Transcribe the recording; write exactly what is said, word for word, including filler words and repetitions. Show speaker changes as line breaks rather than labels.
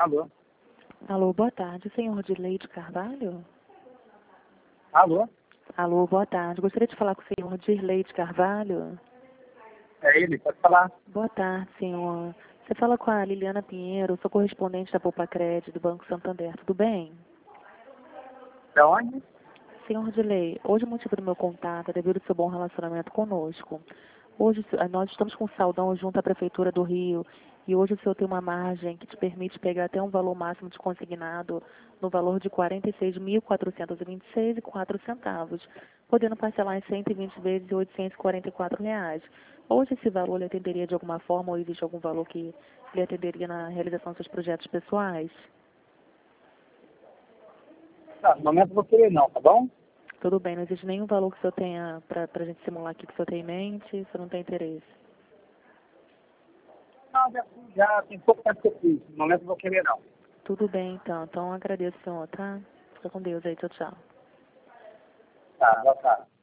Alô?
Alô, boa tarde, senhor de Leite Carvalho?
Alô?
Alô, boa tarde. Gostaria de falar com o senhor Dirley de Carvalho?
É ele, pode falar.
Boa tarde, senhor. Você fala com a Liliana Pinheiro, sou correspondente da Poupa Crédito do Banco Santander, tudo bem?
De onde?
Senhor Dirley, hoje o motivo do meu contato é devido ao seu bom relacionamento conosco. Hoje nós estamos com saldão junto à Prefeitura do Rio e hoje o senhor tem uma margem que te permite pegar até um valor máximo de consignado no valor de quarenta e seis mil quatrocentos e vinte e seis reais e quatro centavos, podendo parcelar em cento e vinte vezes de oitocentos e quarenta e quatro reais. Hoje esse valor lhe atenderia de alguma forma ou existe algum valor que lhe atenderia na realização dos seus projetos pessoais?
Tá, no momento eu vou querer não, tá bom?
Tudo bem, não existe nenhum valor que o senhor tenha para a gente simular aqui que o senhor tem em mente, o senhor não tem interesse?
Não, já, já tem pouco tempo que eu fiz. No momento eu vou querer não.
Tudo bem, então. Então, agradeço, senhor, tá? Fica com Deus aí. Tchau, tchau.
Tá, boa tarde.